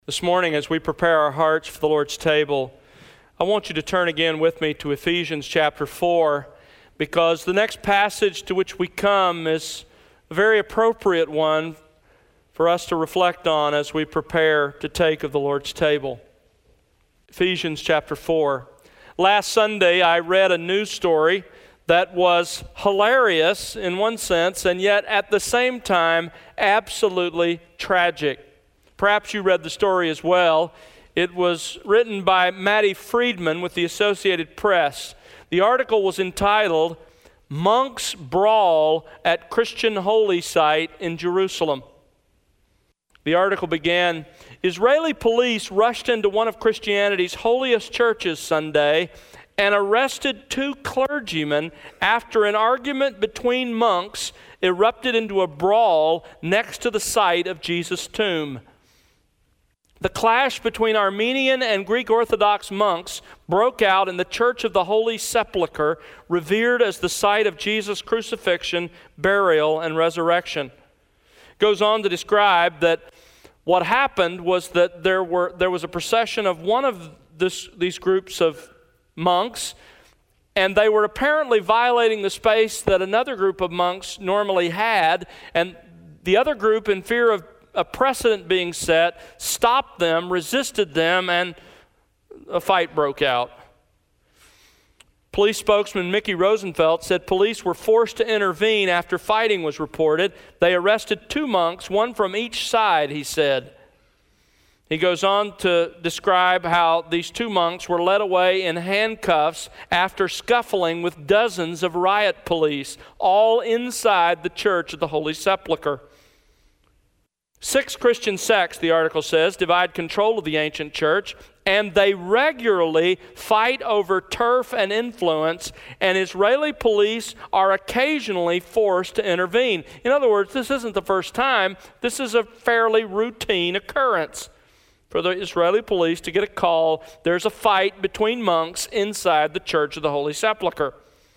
This morning, as we prepare our hearts for the Lord's table, I want you to turn again with me to Ephesians chapter 4, because the next passage to which we come is a very appropriate one for us to reflect on as we prepare to take of the Lord's table. Ephesians chapter 4. Last Sunday, I read a news story that was hilarious in one sense, and yet at the same time, absolutely tragic. Perhaps you read the story as well. It was written by Maddie Friedman with the Associated Press. The article was entitled, "Monks Brawl at Christian Holy Site in Jerusalem." The article began, "Israeli police rushed into one of Christianity's holiest churches Sunday and arrested two clergymen after an argument between monks erupted into a brawl next to the site of Jesus' tomb. The clash between Armenian and Greek Orthodox monks broke out in the Church of the Holy Sepulchre, revered as the site of Jesus' crucifixion, burial, and resurrection." Goes on to describe that what happened was that there was a procession of one of these groups of monks, and they were apparently violating the space that another group of monks normally had, and the other group, in fear of a precedent being set, stopped them, resisted them, and a fight broke out. Police spokesman Mickey Rosenfeld said police were forced to intervene after fighting was reported. They arrested two monks, one from each side, he said. He goes on to describe how these two monks were led away in handcuffs after scuffling with dozens of riot police, all inside the Church of the Holy Sepulchre. 6 Christian sects, the article says, divide control of the ancient church, and they regularly fight over turf and influence, and Israeli police are occasionally forced to intervene. In other words, this isn't the first time. This is a fairly routine occurrence for the Israeli police to get a call. There's a fight between monks inside the Church of the Holy Sepulchre.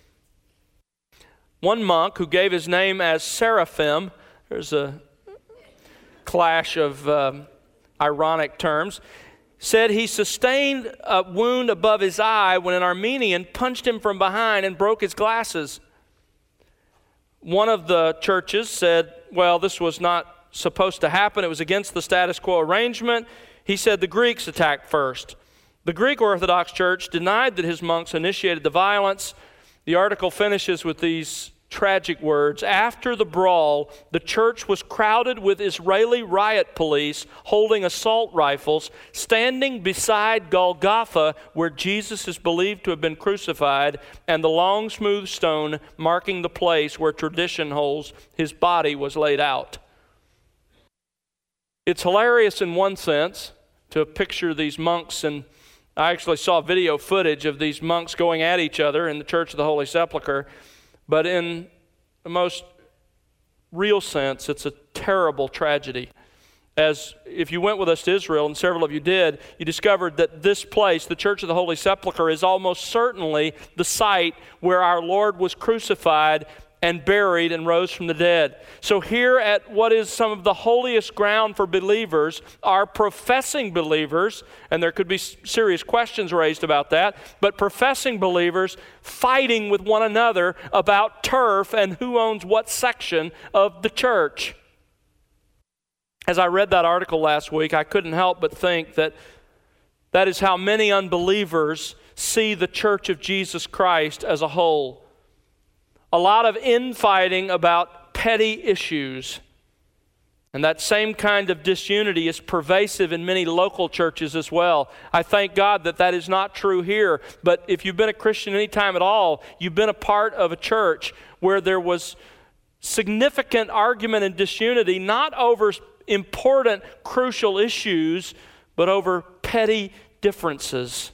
One monk who gave his name as Seraphim, there's a clash of ironic terms, said he sustained a wound above his eye when an Armenian punched him from behind and broke his glasses. One of the churches said, well, this was not supposed to happen. It was against the status quo arrangement. He said the Greeks attacked first. The Greek Orthodox Church denied that his monks initiated the violence. The article finishes with these tragic words. After the brawl, the church was crowded with Israeli riot police holding assault rifles, standing beside Golgotha, where Jesus is believed to have been crucified, and the long, smooth stone marking the place where tradition holds his body was laid out. It's hilarious in one sense to picture these monks, and I actually saw video footage of these monks going at each other in the Church of the Holy Sepulchre. But in the most real sense, it's a terrible tragedy. As if you went with us to Israel, and several of you did, you discovered that this place, the Church of the Holy Sepulchre, is almost certainly the site where our Lord was crucified and buried and rose from the dead. So here at what is some of the holiest ground for believers are professing believers, and there could be serious questions raised about that, but professing believers fighting with one another about turf and who owns what section of the church. As I read that article last week, I couldn't help but think that that is how many unbelievers see the Church of Jesus Christ as a whole. A lot of infighting about petty issues. And that same kind of disunity is pervasive in many local churches as well. I thank God that that is not true here. But if you've been a Christian any time at all, you've been a part of a church where there was significant argument and disunity, not over important, crucial issues, but over petty differences.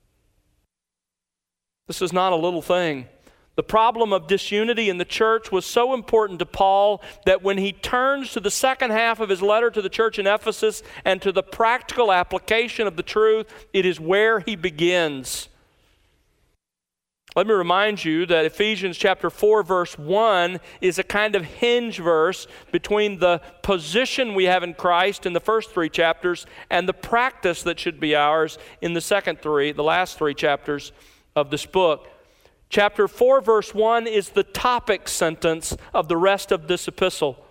This is not a little thing. The problem of disunity in the church was so important to Paul that when he turns to the second half of his letter to the church in Ephesus and to the practical application of the truth, it is where he begins. Let me remind you that Ephesians chapter 4, verse 1 is a kind of hinge verse between the position we have in Christ in the first 3 chapters and the practice that should be ours in the last 3 chapters of this book. Chapter 4, verse 1 is the topic sentence of the rest of this epistle.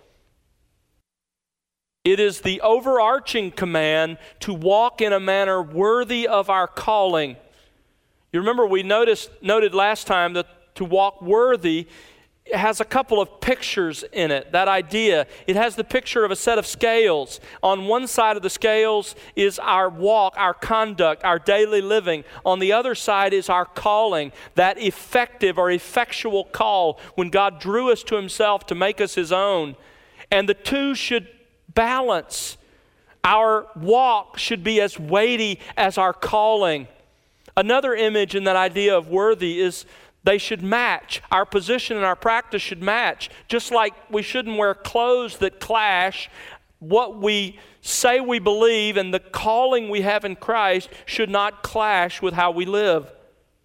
It is the overarching command to walk in a manner worthy of our calling. You remember we noted last time that to walk worthy has a couple of pictures in it, that idea. It has the picture of a set of scales. On one side of the scales is our walk, our conduct, our daily living. On the other side is our calling, that effective or effectual call when God drew us to Himself to make us His own. And the two should balance. Our walk should be as weighty as our calling. Another image in that idea of worthy is they should match. Our position and our practice should match. Just like we shouldn't wear clothes that clash, what we say we believe and the calling we have in Christ should not clash with how we live.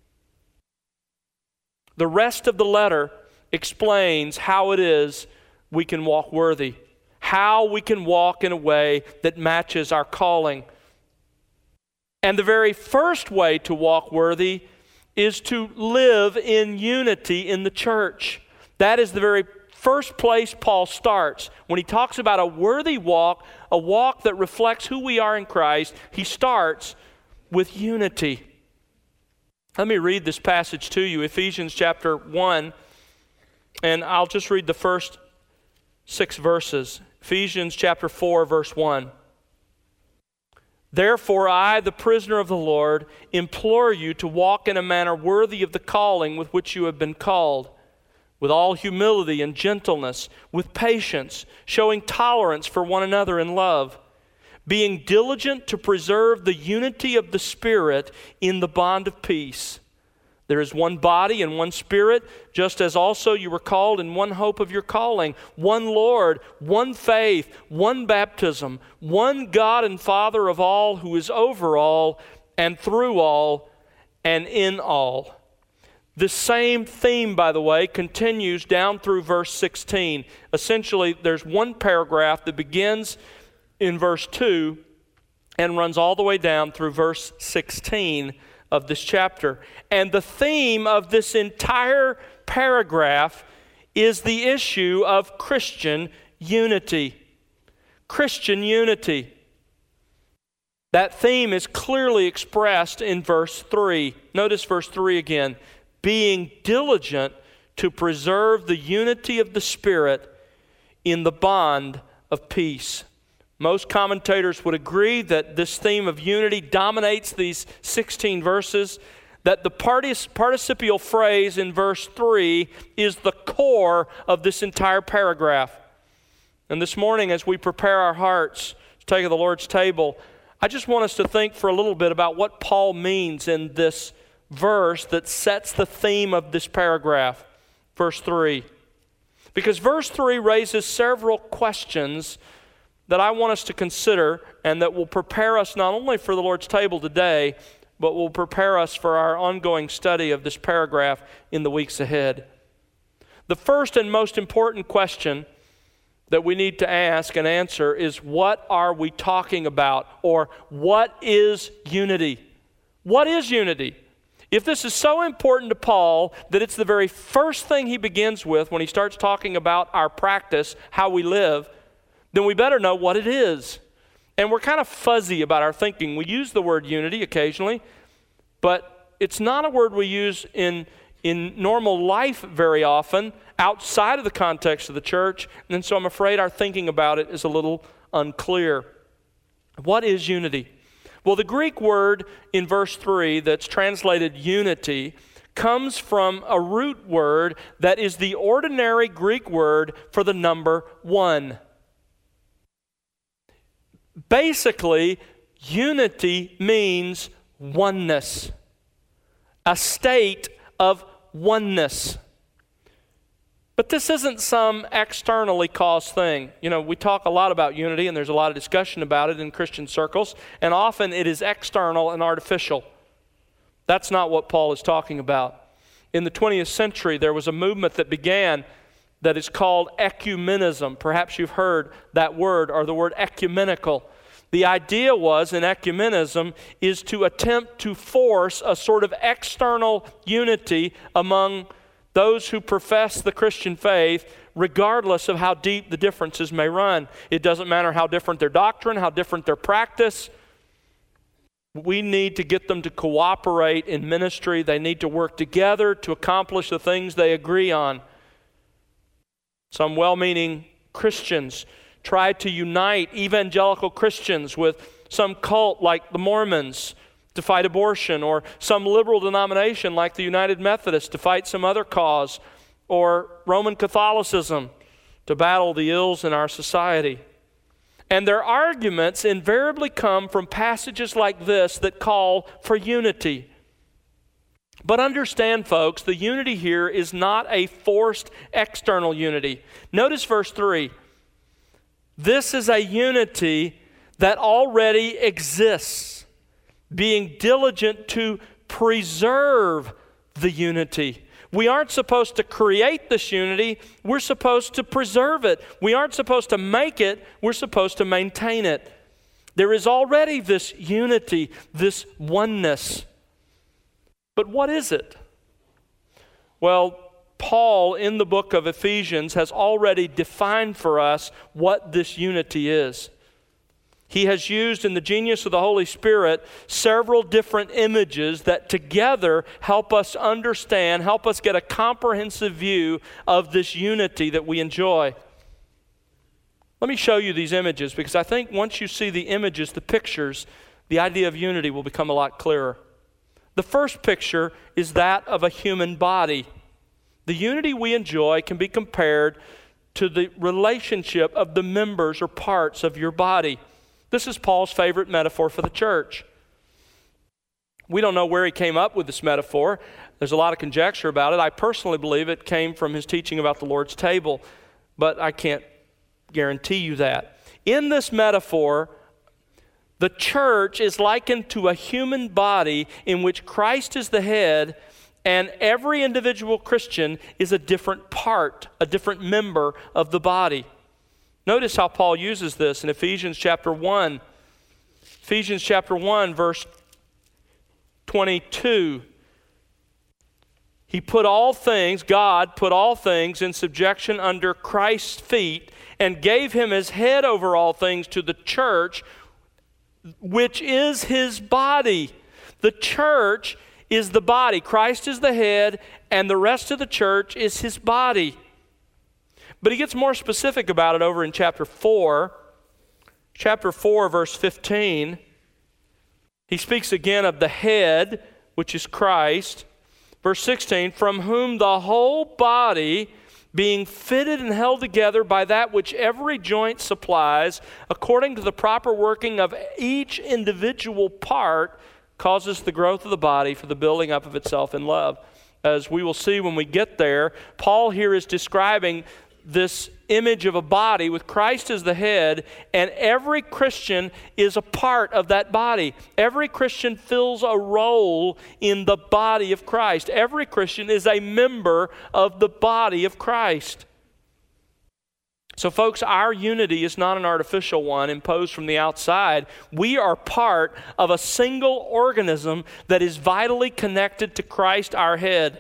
The rest of the letter explains how it is we can walk worthy, how we can walk in a way that matches our calling. And the very first way to walk worthy is to live in unity in the church. That is the very first place Paul starts. When he talks about a worthy walk, a walk that reflects who we are in Christ, he starts with unity. Let me read this passage to you, Ephesians chapter 1, and I'll just read the first 6 verses. Ephesians chapter 4, verse 1. Therefore, I, the prisoner of the Lord, implore you to walk in a manner worthy of the calling with which you have been called, with all humility and gentleness, with patience, showing tolerance for one another in love, being diligent to preserve the unity of the Spirit in the bond of peace. There is one body and one Spirit, just as also you were called in one hope of your calling, one Lord, one faith, one baptism, one God and Father of all, who is over all and through all and in all. The same theme, by the way, continues down through verse 16. Essentially, there's one paragraph that begins in verse 2 and runs all the way down through verse 16 of this chapter. And the theme of this entire paragraph is the issue of Christian unity. Christian unity. That theme is clearly expressed in verse 3. Notice verse 3 again. Being diligent to preserve the unity of the Spirit in the bond of peace. Most commentators would agree that this theme of unity dominates these 16 verses, that the participial phrase in verse 3 is the core of this entire paragraph. And this morning, as we prepare our hearts to take of the Lord's table, I just want us to think for a little bit about what Paul means in this verse that sets the theme of this paragraph, verse 3. Because verse 3 raises several questions that I want us to consider and that will prepare us not only for the Lord's table today, but will prepare us for our ongoing study of this paragraph in the weeks ahead. The first and most important question that we need to ask and answer is, what are we talking about? Or what is unity? What is unity? If this is so important to Paul that it's the very first thing he begins with when he starts talking about our practice, how we live, then we better know what it is. And we're kind of fuzzy about our thinking. We use the word unity occasionally, but it's not a word we use in normal life very often, outside of the context of the church, and so I'm afraid our thinking about it is a little unclear. What is unity? Well, the Greek word in verse 3 that's translated unity comes from a root word that is the ordinary Greek word for the number 1. Basically, unity means oneness, a state of oneness. But this isn't some externally caused thing. You know, we talk a lot about unity, and there's a lot of discussion about it in Christian circles, and often it is external and artificial. That's not what Paul is talking about. In the 20th century, there was a movement that began that is called ecumenism. Perhaps you've heard that word or the word ecumenical. The idea was in ecumenism is to attempt to force a sort of external unity among those who profess the Christian faith, regardless of how deep the differences may run. It doesn't matter how different their doctrine, how different their practice. We need to get them to cooperate in ministry. They need to work together to accomplish the things they agree on. Some well-meaning Christians try to unite evangelical Christians with some cult like the Mormons to fight abortion, or some liberal denomination like the United Methodists to fight some other cause, or Roman Catholicism to battle the ills in our society. And their arguments invariably come from passages like this that call for unity. But understand, folks, the unity here is not a forced external unity. Notice verse 3. This is a unity that already exists, being diligent to preserve the unity. We aren't supposed to create this unity, we're supposed to preserve it. We aren't supposed to make it, we're supposed to maintain it. There is already this unity, this oneness. But what is it? Well, Paul in the book of Ephesians has already defined for us what this unity is. He has used in the genius of the Holy Spirit several different images that together help us understand, help us get a comprehensive view of this unity that we enjoy. Let me show you these images, because I think once you see the images, the pictures, the idea of unity will become a lot clearer. The first picture is that of a human body. The unity we enjoy can be compared to the relationship of the members or parts of your body. This is Paul's favorite metaphor for the church. We don't know where he came up with this metaphor. There's a lot of conjecture about it. I personally believe it came from his teaching about the Lord's table, but I can't guarantee you that. In this metaphor, the church is likened to a human body in which Christ is the head, and every individual Christian is a different part, a different member of the body. Notice how Paul uses this in Ephesians chapter 1. Ephesians chapter 1, verse 22. God put all things in subjection under Christ's feet and gave him as head over all things to the church, which is his body. The church is the body. Christ is the head, and the rest of the church is his body. But he gets more specific about it over in chapter 4. Chapter 4, verse 15. He speaks again of the head, which is Christ. Verse 16, from whom the whole body, being fitted and held together by that which every joint supplies, according to the proper working of each individual part, causes the growth of the body for the building up of itself in love. As we will see when we get there, Paul here is describing this image of a body with Christ as the head, and every Christian is a part of that body. Every Christian fills a role in the body of Christ. Every Christian is a member of the body of Christ. So folks, our unity is not an artificial one imposed from the outside. We are part of a single organism that is vitally connected to Christ, our head.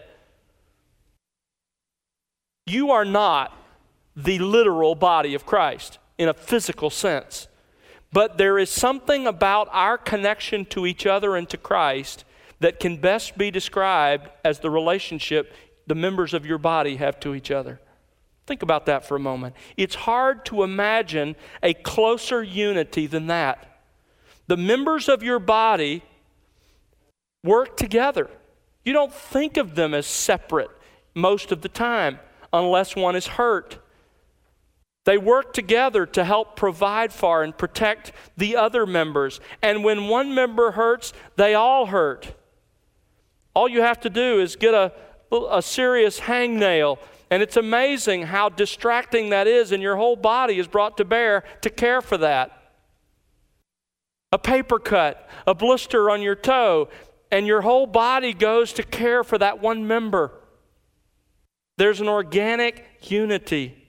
You are not the literal body of Christ in a physical sense. But there is something about our connection to each other and to Christ that can best be described as the relationship the members of your body have to each other. Think about that for a moment. It's hard to imagine a closer unity than that. The members of your body work together. You don't think of them as separate most of the time unless one is hurt. They work together to help provide for and protect the other members. And when one member hurts, they all hurt. All you have to do is get a serious hangnail, and it's amazing how distracting that is, and your whole body is brought to bear to care for that. A paper cut, a blister on your toe, and your whole body goes to care for that one member. There's an organic unity.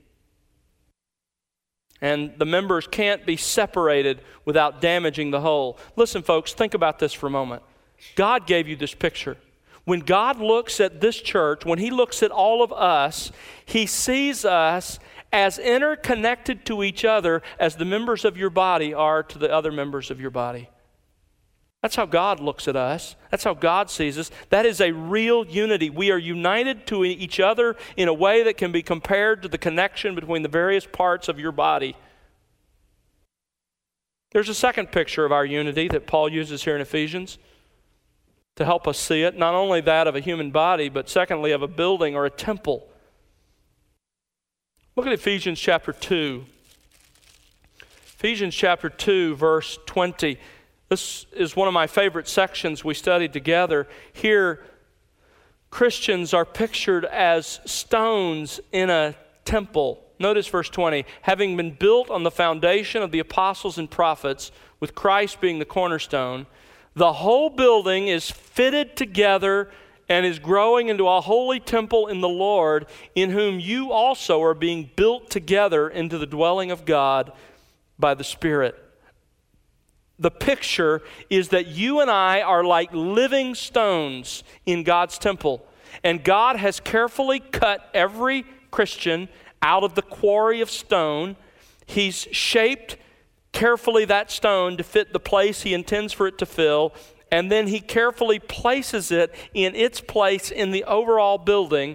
And the members can't be separated without damaging the whole. Listen, folks, think about this for a moment. God gave you this picture. When God looks at this church, when He looks at all of us, He sees us as interconnected to each other as the members of your body are to the other members of your body. That's how God looks at us. That's how God sees us. That is a real unity. We are united to each other in a way that can be compared to the connection between the various parts of your body. There's a second picture of our unity that Paul uses here in Ephesians to help us see it. Not only that of a human body, but secondly of a building or a temple. Look at Ephesians chapter 2. Ephesians chapter 2, verse 20. This is one of my favorite sections we studied together. Here, Christians are pictured as stones in a temple. Notice verse 20. Having been built on the foundation of the apostles and prophets, with Christ being the cornerstone, the whole building is fitted together and is growing into a holy temple in the Lord, in whom you also are being built together into the dwelling of God by the Spirit. The picture is that you and I are like living stones in God's temple. And God has carefully cut every Christian out of the quarry of stone. He's shaped carefully that stone to fit the place He intends for it to fill. And then He carefully places it in its place in the overall building.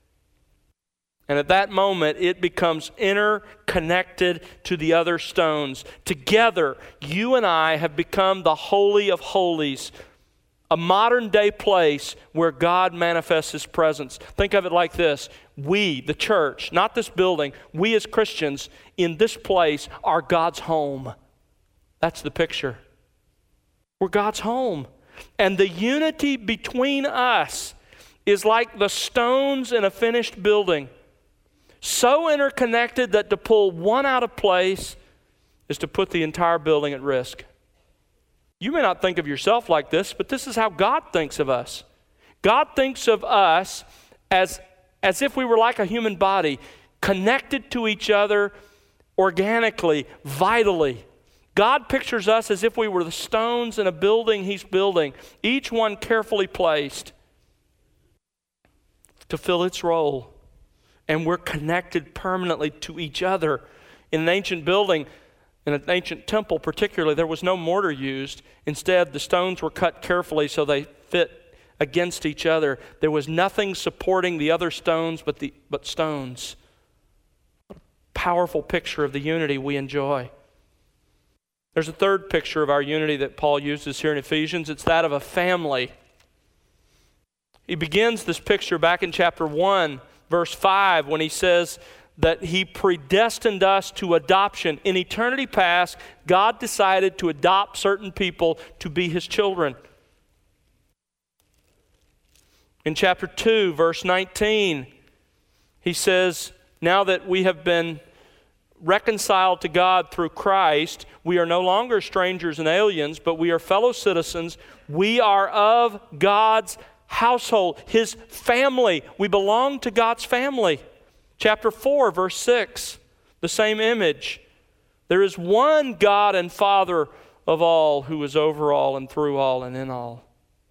And at that moment, it becomes interconnected to the other stones. Together, you and I have become the Holy of Holies, a modern-day place where God manifests His presence. Think of it like this. We, the church, not this building, we as Christians in this place are God's home. That's the picture. We're God's home. And the unity between us is like the stones in a finished building. So interconnected that to pull one out of place is to put the entire building at risk. You may not think of yourself like this, but this is how God thinks of us. God thinks of us as if we were like a human body, connected to each other organically, vitally. God pictures us as if we were the stones in a building He's building, each one carefully placed to fill its role. And we're connected permanently to each other. In an ancient building, in an ancient temple particularly, there was no mortar used. Instead, the stones were cut carefully so they fit against each other. There was nothing supporting the other stones but stones. What a powerful picture of the unity we enjoy. There's a third picture of our unity that Paul uses here in Ephesians. It's that of a family. He begins this picture back in chapter 1, verse 5, when he says that He predestined us to adoption. In eternity past, God decided to adopt certain people to be His children. In chapter 2, verse 19, he says, now that we have been reconciled to God through Christ, we are no longer strangers and aliens, but we are fellow citizens. We are of God's household, His family. We belong to God's family. Chapter 4, verse 6, the same image. There is one God and Father of all, who is over all and through all and in all.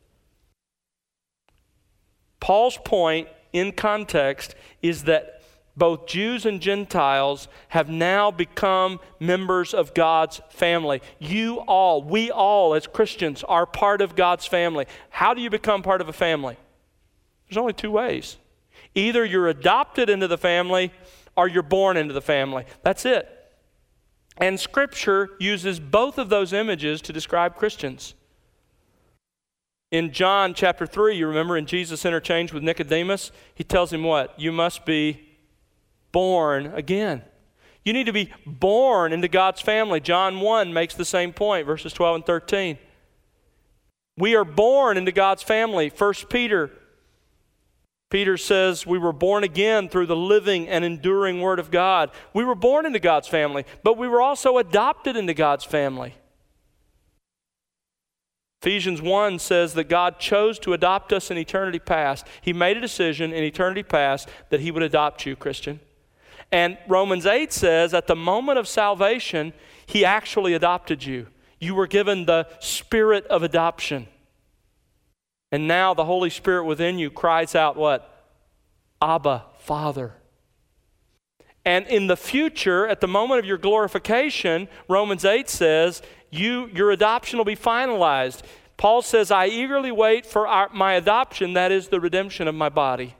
Paul's point in context is that both Jews and Gentiles have now become members of God's family. We all as Christians are part of God's family. How do you become part of a family? There's only two ways. Either you're adopted into the family or you're born into the family. That's it. And Scripture uses both of those images to describe Christians. In John chapter 3, you remember in Jesus' interchange with Nicodemus, He tells him what? You must be born again. You need to be born into God's family. John 1 makes the same point, verses 12 and 13. We are born into God's family. 1 Peter says we were born again through the living and enduring Word of God. We were born into God's family, but we were also adopted into God's family. Ephesians 1 says that God chose to adopt us in eternity past. He made a decision in eternity past that he would adopt you, Christian. And Romans 8 says at the moment of salvation, he actually adopted you. You were given the spirit of adoption. And now the Holy Spirit within you cries out what? Abba, Father. And in the future, at the moment of your glorification, Romans 8 says, your adoption will be finalized. Paul says, I eagerly wait for my adoption, that is the redemption of my body.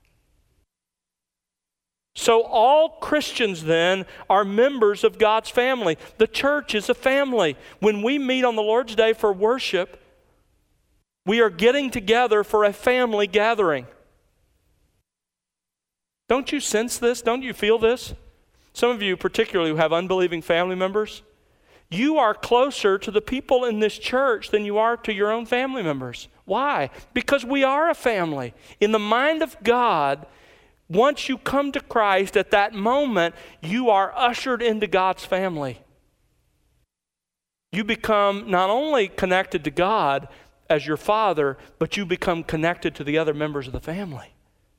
So all Christians then are members of God's family. The church is a family. When we meet on the Lord's Day for worship, we are getting together for a family gathering. Don't you sense this? Don't you feel this? Some of you particularly who have unbelieving family members, you are closer to the people in this church than you are to your own family members. Why? Because we are a family. In the mind of God, once you come to Christ, at that moment, you are ushered into God's family. You become not only connected to God as your father, but you become connected to the other members of the family.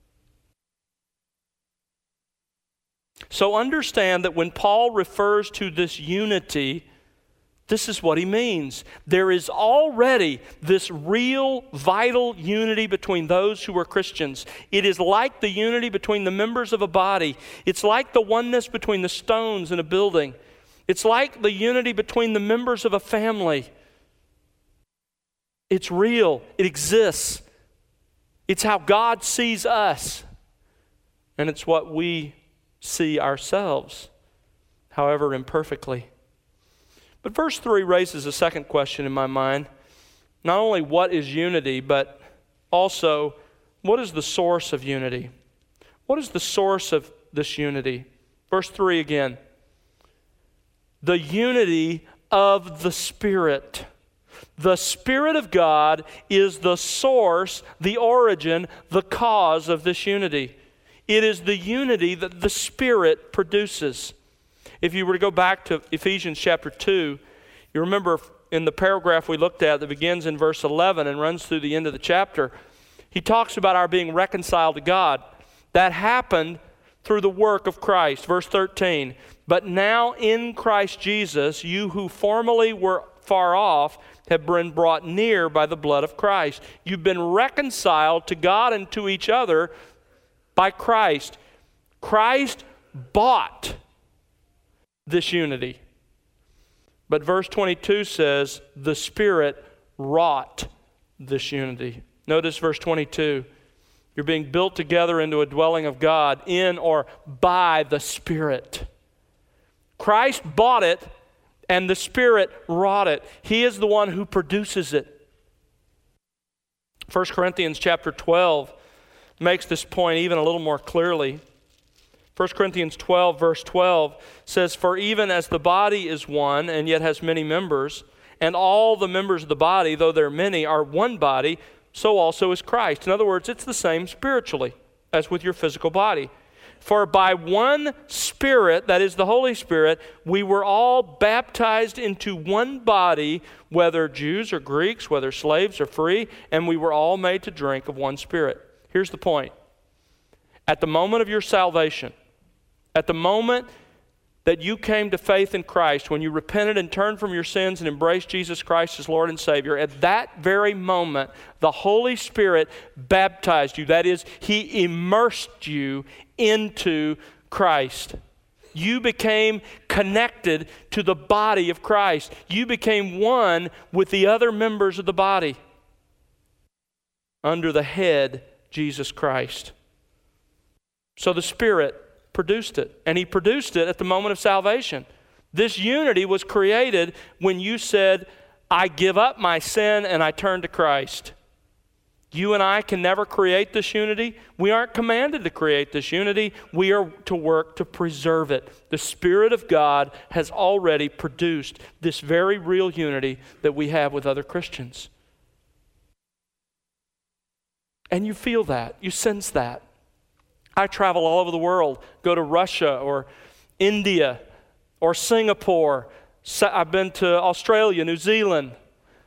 So understand that when Paul refers to this unity, this is what he means. There is already this real, vital unity between those who are Christians. It is like the unity between the members of a body. It's like the oneness between the stones in a building. It's like the unity between the members of a family. It's real. It exists. It's how God sees us. And it's what we see ourselves, however imperfectly. But verse 3 raises a second question in my mind. Not only what is unity, but also what is the source of unity? What is the source of this unity? Verse 3 again. The unity of the Spirit. The Spirit of God is the source, the origin, the cause of this unity. It is the unity that the Spirit produces. If you were to go back to Ephesians chapter 2, you remember in the paragraph we looked at that begins in verse 11 and runs through the end of the chapter, he talks about our being reconciled to God. That happened through the work of Christ. Verse 13, but now in Christ Jesus, you who formerly were far off have been brought near by the blood of Christ. You've been reconciled to God and to each other by Christ. Christ bought this unity. But verse 22 says, the Spirit wrought this unity. Notice verse 22. You're being built together into a dwelling of God in or by the Spirit. Christ bought it, and the Spirit wrought it. He is the one who produces it. 1 Corinthians chapter 12 makes this point even a little more clearly. 1 Corinthians 12, verse 12 says, for even as the body is one and yet has many members, and all the members of the body, though there are many, are one body, so also is Christ. In other words, it's the same spiritually as with your physical body. For by one Spirit, that is the Holy Spirit, we were all baptized into one body, whether Jews or Greeks, whether slaves or free, and we were all made to drink of one Spirit. Here's the point. At the moment of your salvation, at the moment that you came to faith in Christ, when you repented and turned from your sins and embraced Jesus Christ as Lord and Savior, at that very moment, the Holy Spirit baptized you. That is, He immersed you into Christ. You became connected to the body of Christ. You became one with the other members of the body under the head, Jesus Christ. So the Spirit produced it, and He produced it at the moment of salvation. This unity was created when you said, I give up my sin and I turn to Christ. You and I can never create this unity. We aren't commanded to create this unity. We are to work to preserve it. The Spirit of God has already produced this very real unity that we have with other Christians. And you feel that, you sense that. I travel all over the world, go to Russia or India or Singapore. I've been to Australia, New Zealand,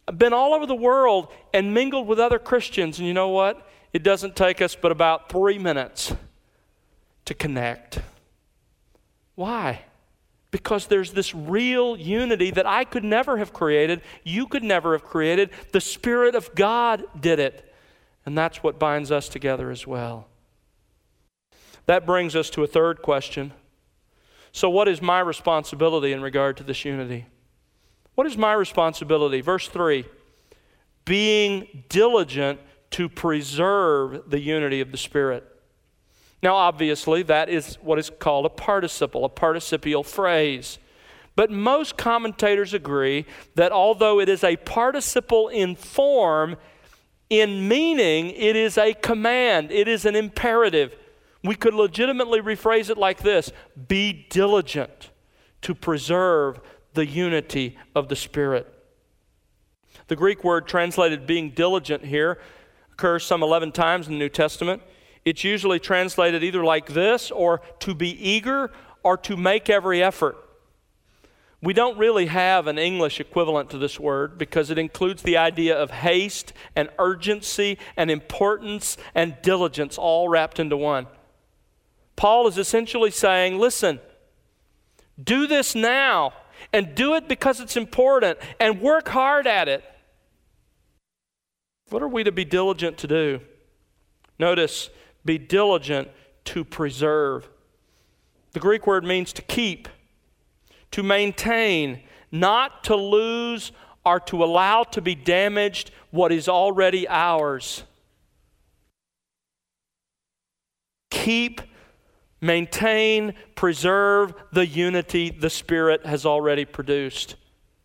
I've been all over the world and mingled with other Christians, and you know what? It doesn't take us but about 3 minutes to connect. Why? Because there's this real unity that I could never have created, you could never have created. The Spirit of God did it. And that's what binds us together as well. That brings us to a third question. So what is my responsibility in regard to this unity? What is my responsibility? Verse 3, being diligent to preserve the unity of the Spirit. Now, obviously, that is what is called a participial phrase. But most commentators agree that although it is a participle in form, in meaning, it is a command. It is an imperative. We could legitimately rephrase it like this: be diligent to preserve the unity of the Spirit. The Greek word translated being diligent here occurs some 11 times in the New Testament. It's usually translated either like this, or to be eager, or to make every effort. We don't really have an English equivalent to this word because it includes the idea of haste and urgency and importance and diligence all wrapped into one. Paul is essentially saying, listen, do this now, and do it because it's important, and work hard at it. What are we to be diligent to do? Notice, be diligent to preserve. The Greek word means to keep, to maintain, not to lose or to allow to be damaged what is already ours. Keep, maintain, preserve the unity the Spirit has already produced.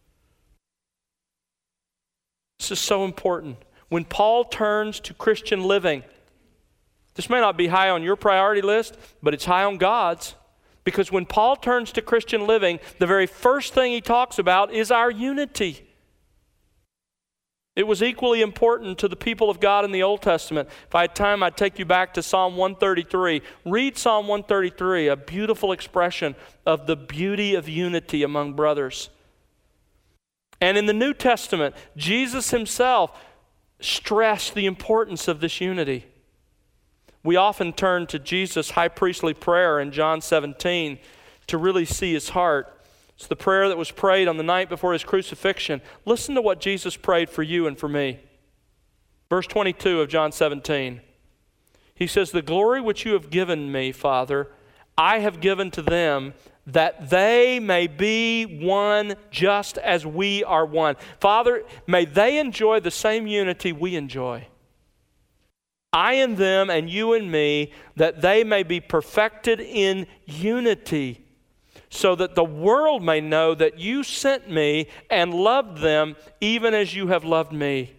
This is so important. When Paul turns to Christian living, this may not be high on your priority list, but it's high on God's. Because when Paul turns to Christian living, the very first thing he talks about is our unity. It was equally important to the people of God in the Old Testament. If I had time, I'd take you back to Psalm 133. Read Psalm 133, a beautiful expression of the beauty of unity among brothers. And in the New Testament, Jesus himself stressed the importance of this unity. We often turn to Jesus' high priestly prayer in John 17 to really see his heart. It's the prayer that was prayed on the night before his crucifixion. Listen to what Jesus prayed for you and for me. Verse 22 of John 17. He says, "The glory which you have given me, Father, I have given to them, that they may be one just as we are one." Father, may they enjoy the same unity we enjoy. I and them and you and me, that they may be perfected in unity, so that the world may know that you sent me and loved them even as you have loved me.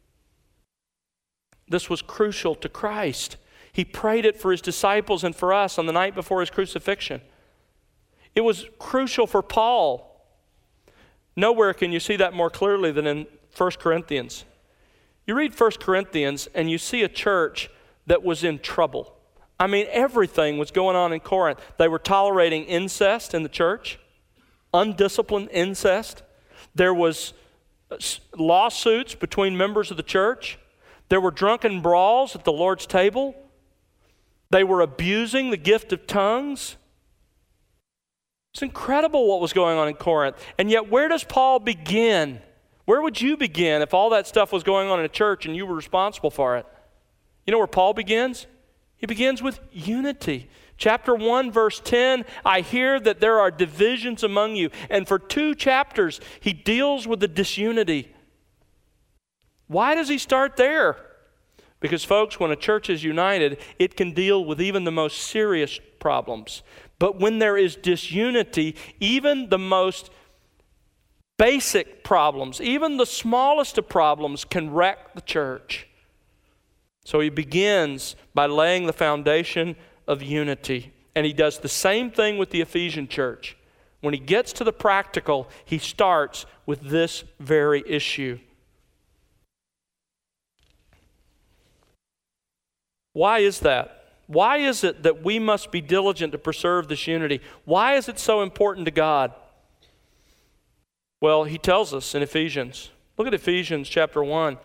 This was crucial to Christ. He prayed it for his disciples and for us on the night before his crucifixion. It was crucial for Paul. Nowhere can you see that more clearly than in 1 Corinthians. You read 1 Corinthians and you see a church that was in trouble. I mean, everything was going on in Corinth. They were tolerating incest in the church, undisciplined incest. There was lawsuits between members of the church. There were drunken brawls at the Lord's table. They were abusing the gift of tongues. It's incredible what was going on in Corinth. And yet, where does Paul begin? Where would you begin if all that stuff was going on in a church and you were responsible for it? You know where Paul begins? He begins with unity. Chapter 1, verse 10, I hear that there are divisions among you. And for 2 chapters, he deals with the disunity. Why does he start there? Because, folks, when a church is united, it can deal with even the most serious problems. But when there is disunity, even the most basic problems, even the smallest of problems, can wreck the church. So he begins by laying the foundation of unity. And he does the same thing with the Ephesian church. When he gets to the practical, he starts with this very issue. Why is that? Why is it that we must be diligent to preserve this unity? Why is it so important to God? Well, he tells us in Ephesians Look at Ephesians chapter 1.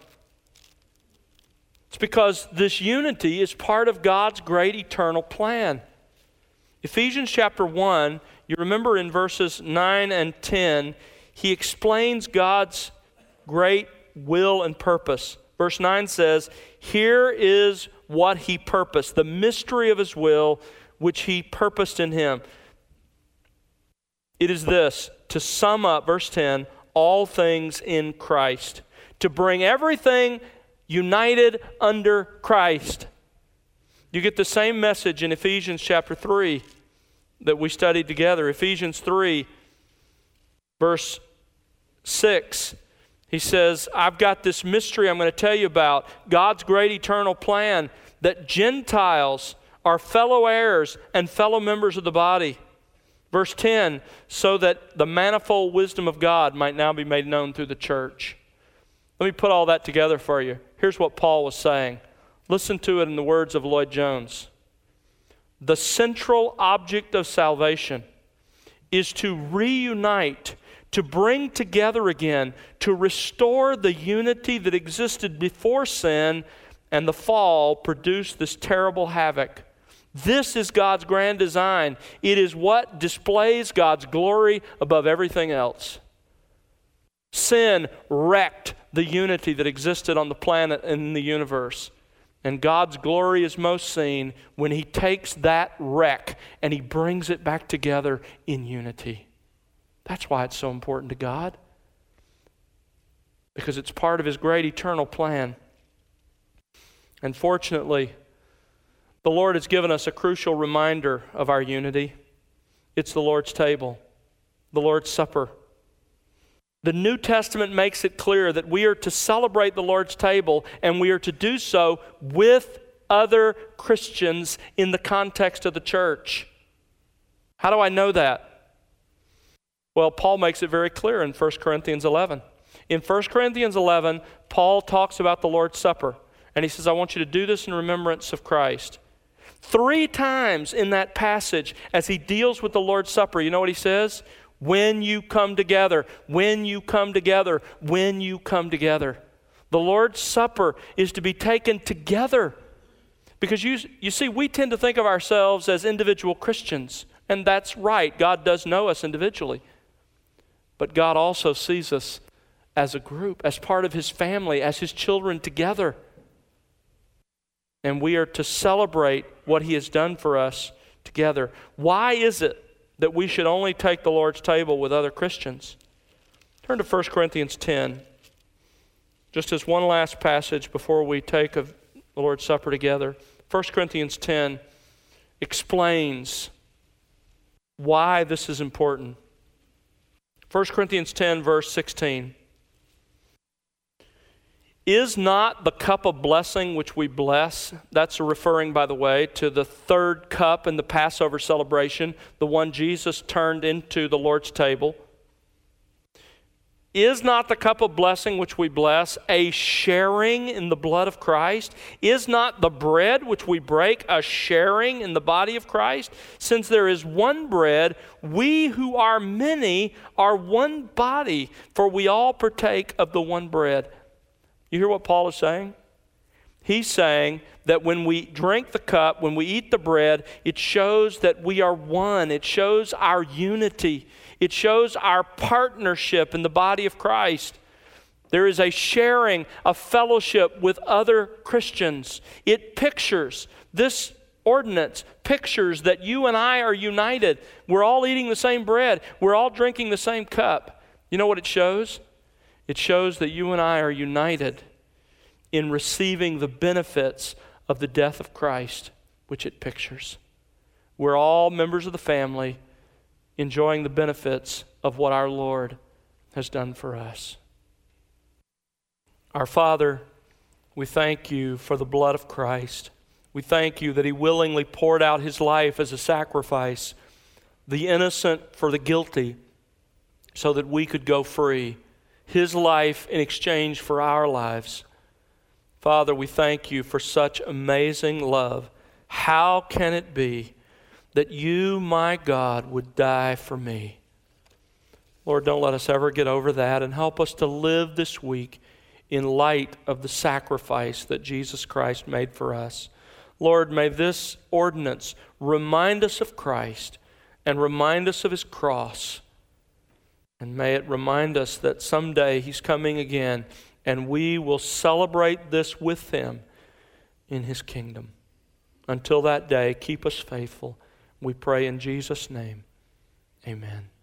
It's because this unity is part of God's great eternal plan. Ephesians chapter 1, you remember in verses 9 and 10, he explains God's great will and purpose. Verse 9 says, "Here is what he purposed, the mystery of his will, which he purposed in him." It is this, to sum up, verse 10, all things in Christ, to bring everything united under Christ. You get the same message in Ephesians chapter 3 that we studied together. Ephesians 3, verse 6. He says, I've got this mystery I'm going to tell you about, God's great eternal plan, that Gentiles are fellow heirs and fellow members of the body. Verse 10, so that the manifold wisdom of God might now be made known through the church. Let me put all that together for you. Here's what Paul was saying. Listen to it in the words of Lloyd Jones. The central object of salvation is to reunite, to bring together again, to restore the unity that existed before sin and the fall produced this terrible havoc. This is God's grand design. It is what displays God's glory above everything else. Sin wrecked the unity that existed on the planet and in the universe. And God's glory is most seen when he takes that wreck and he brings it back together in unity. That's why it's so important to God. Because it's part of his great eternal plan. And fortunately, the Lord has given us a crucial reminder of our unity. It's the Lord's table, the Lord's Supper. The New Testament makes it clear that we are to celebrate the Lord's table, and we are to do so with other Christians in the context of the church. How do I know that? Well, Paul makes it very clear in 1 Corinthians 11. In 1 Corinthians 11, Paul talks about the Lord's Supper, and he says, I want you to do this in remembrance of Christ. 3 times in that passage, as he deals with the Lord's Supper, you know what he says? When you come together, when you come together, when you come together. The Lord's Supper is to be taken together. Because you see, we tend to think of ourselves as individual Christians. And that's right. God does know us individually. But God also sees us as a group, as part of his family, as his children together. And we are to celebrate what he has done for us together. Why is it that we should only take the Lord's table with other Christians? Turn to 1 Corinthians 10. Just as one last passage before we take of the Lord's Supper together. 1 Corinthians 10 explains why this is important. 1 Corinthians 10, verse 16. Is not the cup of blessing which we bless, that's referring, by the way, to the third cup in the Passover celebration, the one Jesus turned into the Lord's table. Is not the cup of blessing which we bless a sharing in the blood of Christ? Is not the bread which we break a sharing in the body of Christ? Since there is one bread, we who are many are one body, for we all partake of the one bread. You hear what Paul is saying? He's saying that when we drink the cup, when we eat the bread, it shows that we are one. It shows our unity. It shows our partnership in the body of Christ. There is a sharing, a fellowship with other Christians. It pictures, this ordinance pictures that you and I are united. We're all eating the same bread. We're all drinking the same cup. You know what it shows? It shows that you and I are united in receiving the benefits of the death of Christ, which it pictures. We're all members of the family enjoying the benefits of what our Lord has done for us. Our Father, we thank you for the blood of Christ. We thank you that he willingly poured out his life as a sacrifice, the innocent for the guilty, so that we could go free. His life in exchange for our lives. Father, we thank you for such amazing love. How can it be that you, my God, would die for me? Lord, don't let us ever get over that, and help us to live this week in light of the sacrifice that Jesus Christ made for us. Lord, may this ordinance remind us of Christ and remind us of His cross. And may it remind us that someday He's coming again, and we will celebrate this with Him in His kingdom. Until that day, keep us faithful. We pray in Jesus' name. Amen.